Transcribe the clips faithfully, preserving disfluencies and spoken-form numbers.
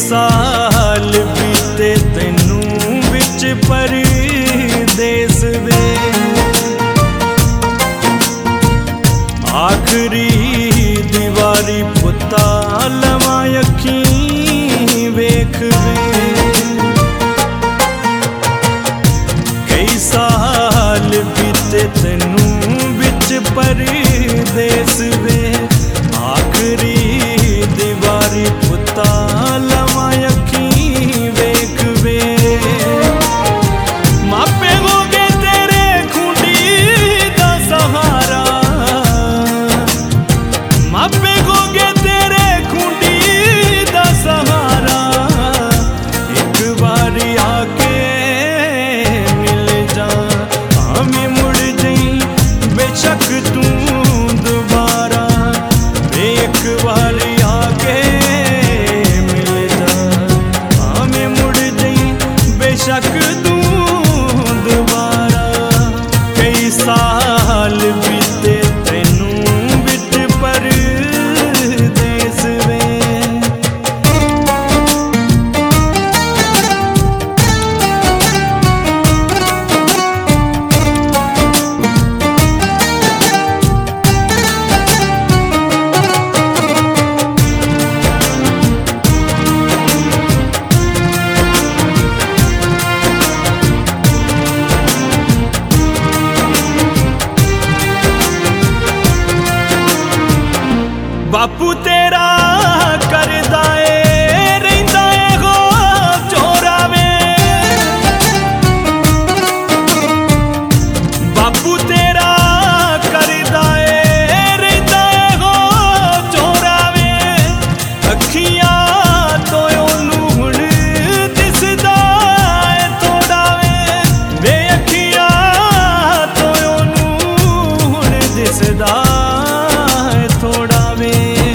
साल बीते तैनू विच परदेस वे, आखरी दीवारी पुता लवां अखीं वेख वे। कई साल बीते तैनू विच परदेस वे, आखरी दीवारी पुता लवां अखीं वेख वे। मापे हो गए तेरे खूंडी दा सहारा, मापे हो गए तेरे खूंडी दा सहारा। एक बारी आके मिल जा, हमें मुड़ जाई बेशक तू दोबारा। एक बारी आके मिल जा, हमें मुड़ जाई बेशक तू दोबारा। कई साल बीते तैनू विच परदेस वे। बापू तेरा करदा ए रहिंदा ए हो चोरावे, बापू तेरा करदा ए रहिंदा ए हो चोरावे। अखियां तो ओनू हुण दिसदा ए थोड़ा वे, वे अखियां तो ओनू हुण दिसदा ए थोड़ा वे।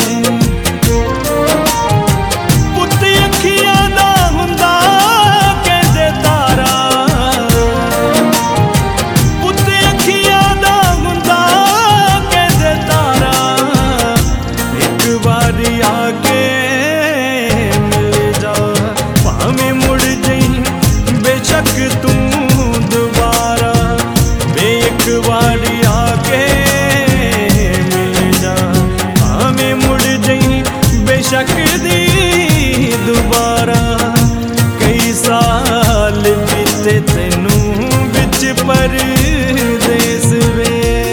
बेशक दी दोबारा। कई साल बीते तैनू विच परदेस वे।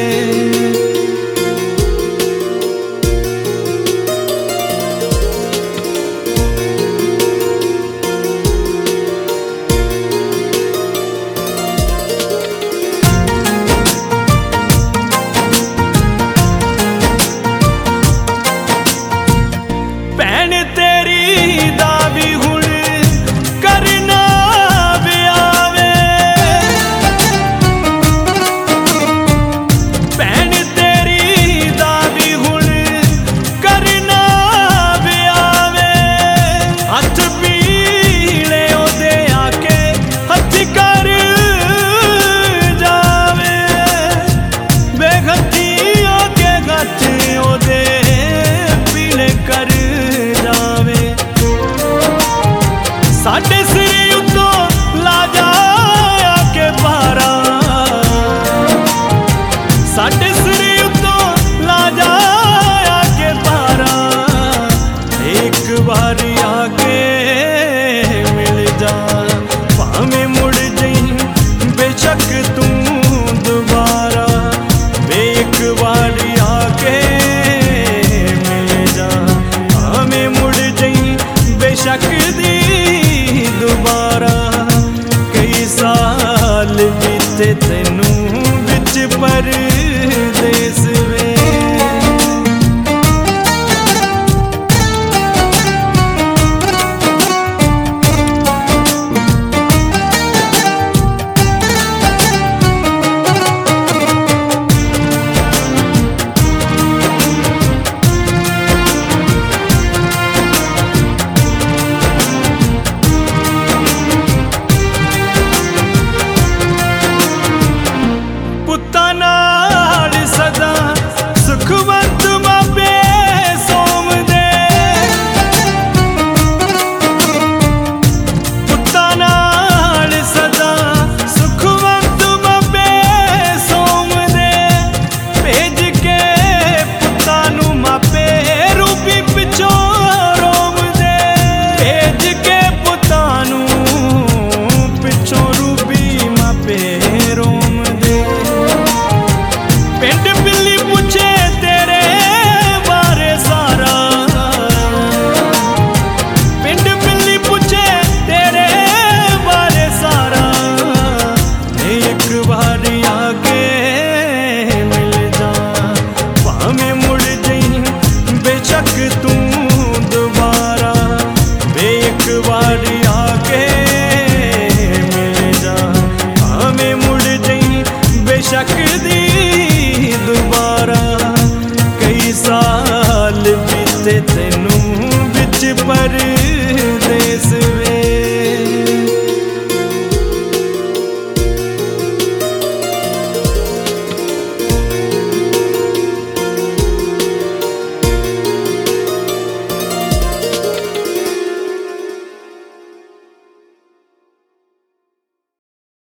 भैन तेरी दा भी हुण करना ब्यावे, भैन तेरी दा भी हुण करना ब्यावे। हथ पीले ओदे आके हथ कर जावे, बेहथी आके हथ ओदे पीले कर जावे। साडे सिर उत्तों ला जाया के पारा, साडे सिर उत्तों ला जाया के पारा। एक बारी आके मिल जा, भावें मुड़ जाई बेशक तू दोबारा। एक बारी आके बेशक दी दोबारा। कई साल बीते तैनू विच परदेस वे। पर